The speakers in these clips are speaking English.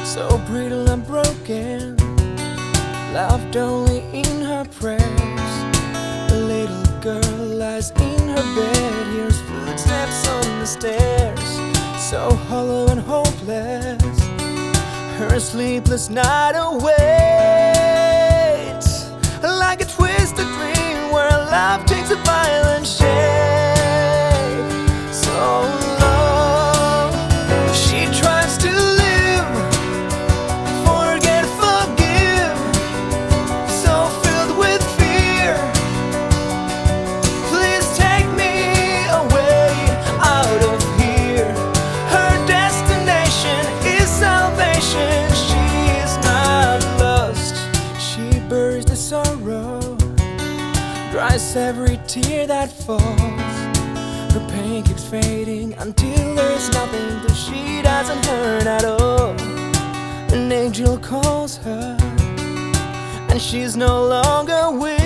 so brittle and broken, loved only in her prayers. The little girl lies in her bed, hears footsteps on the stairs, so hollow and hopeless, her sleepless night awaits, like a twisted dream where love takes a violent shape. So long she tries to live, forget, forgive, so filled with fear. Please take me away out of here. Her destination is salvation. She is not lost. She buries the sorrow, dries every tear that falls. Her pain keeps fading until there's nothing that she doesn't hurt at all. An angel calls her, and she's no longer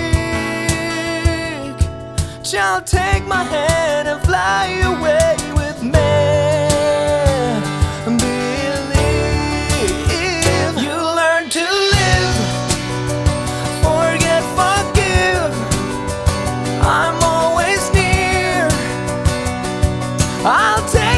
weak. Child, take my hand and fly away with me. Believe you learn to live, forget, forgive. I'm always near. I'll take